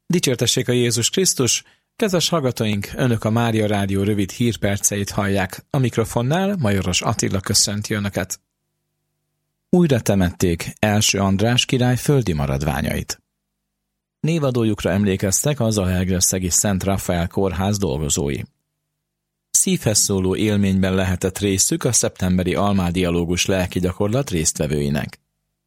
Dicsértessék a Jézus Krisztus! Kedves hallgatóink, Önök a Mária Rádió rövid hírperceit hallják. A mikrofonnál Majoros Attila köszönti Önöket. Újra temették első András király földi maradványait. Névadójukra emlékeztek a zalaegerszegi Szent Rafael kórház dolgozói. Szívhez szóló élményben lehetett részük a szeptemberi almádialógus lelki gyakorlat résztvevőinek.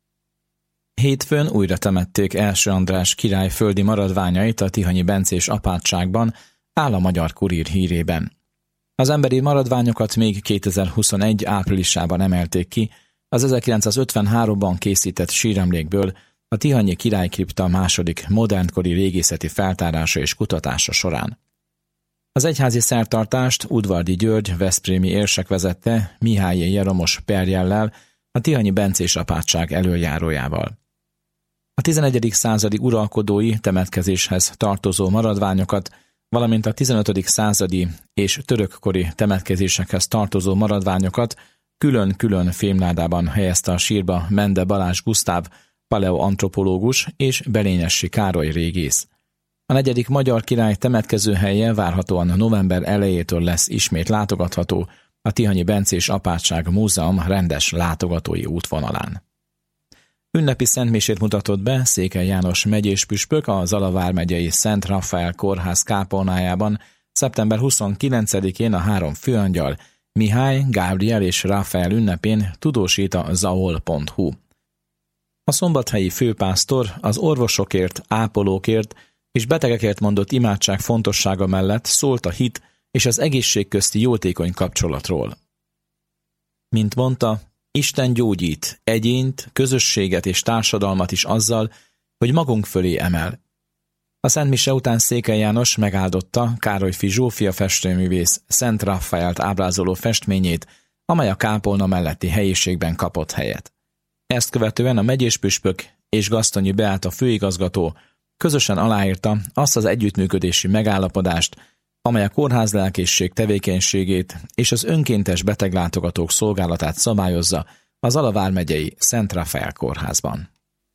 Hétfőn újra temették első András király földi maradványait a tihanyi bencés apátságban, áll a Magyar Kurír hírében. Az emberi maradványokat még 2021 áprilisában emelték ki, az 1953-ban készített síremlékből a tihanyi királykripta második modernkori régészeti feltárása és kutatása során. Az egyházi szertartást Udvardi György veszprémi érsek vezette Mihály Jeromos perjellel, a tihanyi bencés apátság elöljárójával. A 11. századi uralkodói temetkezéshez tartozó maradványokat, valamint a 15. századi és törökkori temetkezésekhez tartozó maradványokat külön-külön fémládában helyezte a sírba Mende Balázs Gusztáv, paleoantropológus és Belényessy Károly régész. A 4. magyar király temetkezőhelye várhatóan november elejétől lesz ismét látogatható a Tihanyi Bencés Apátság Múzeum rendes látogatói útvonalán. Ünnepi szentmisét mutatott be Székely János megyés püspök a Zala vármegyei Szent Rafael kórház kápolnájában szeptember 29-én a 3 főangyal, Mihály, Gábriel és Rafael ünnepén, tudósít a zaol.hu. A szombathelyi főpásztor az orvosokért, ápolókért és betegekért mondott imádság fontossága mellett szólt a hit és az egészség közti jótékony kapcsolatról. Mint mondta, Isten gyógyít egyént, közösséget és társadalmat is azzal, hogy magunk fölé emel. A szentmise után Székely János megáldotta Károlyfi Zsófia festőművész Szent Rafaelt ábrázoló festményét, amely a kápolna melletti helyiségben kapott helyet. Ezt követően a megyéspüspök és Gasztonyi Beáta főigazgató közösen aláírta azt az együttműködési megállapodást, amely a kórházlelkészség tevékenységét és az önkéntes beteglátogatók szolgálatát szabályozza az Zala vármegyei Szent Rafael kórházban.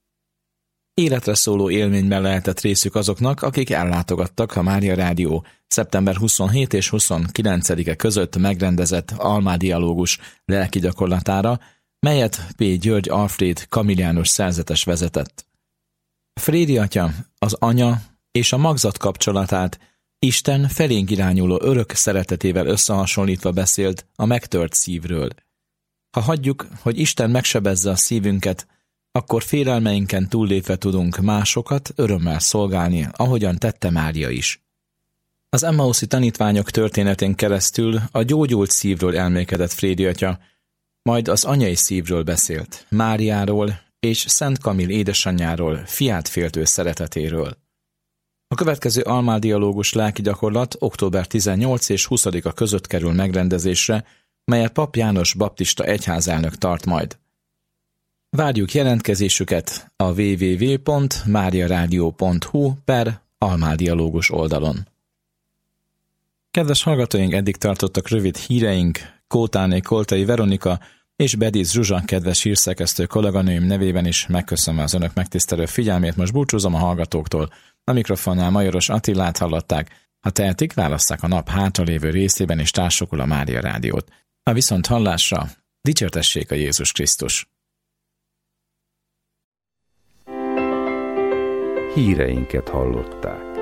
Életre szóló élményben lehetett részük azoknak, akik ellátogattak a Mária Rádió szeptember 27 és 29-e között megrendezett almádialógus lelki gyakorlatára, melyet P. György Alfréd kamilliánus szerzetes vezetett. Frédi atya, az anya és a magzat kapcsolatát Isten felénk irányuló örök szeretetével összehasonlítva beszélt a megtört szívről. Ha hagyjuk, hogy Isten megsebezze a szívünket, akkor félelmeinken túllépve tudunk másokat örömmel szolgálni, ahogyan tette Mária is. Az emmauszi tanítványok történetén keresztül a gyógyult szívről elmélkedett Frédi atya, majd az anyai szívről beszélt, Máriáról és Szent Kamil édesanyjáról, fiát féltő szeretetéről. A következő almádialógus lelki gyakorlat október 18 és 20-a között kerül megrendezésre, melyet Pap János baptista egyházelnök tart majd. Várjuk jelentkezésüket a www.mariaradio.hu/almádialógus oldalon. Kedves hallgatóink, eddig tartottak rövid híreink. Kótáné Koltai Veronika és Bediz Zsuzsa kedves hírszerkesztő kolléganőim nevében is megköszönöm az önök megtisztelő figyelmét. Most búcsúzom a hallgatóktól. A mikrofonnál Majoros Attilát hallották. Ha tehetik, válasszák a nap hátralévő részében és társukul a Mária Rádiót. A viszont hallásra, dicsértessék a Jézus Krisztus! Híreinket hallották.